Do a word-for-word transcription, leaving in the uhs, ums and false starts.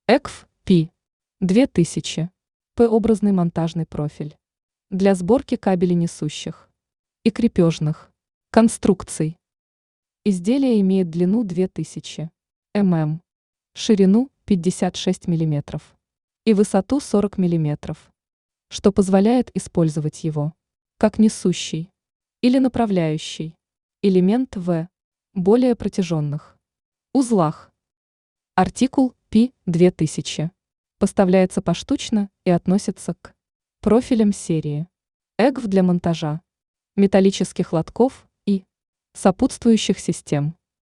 ЭКФ Пи две тысячи. П-образный монтажный профиль. Для сборки кабелей несущих и крепежных конструкций. Изделие имеет длину две тысячи мм, ширину пятьдесят шесть миллиметров и высоту сорок миллиметров, что позволяет использовать его как несущий или направляющий элемент в более протяженных узлах. Артикул Пи две тысячи поставляется поштучно и относится к профилям серии ЭКФ для монтажа металлических лотков и сопутствующих систем.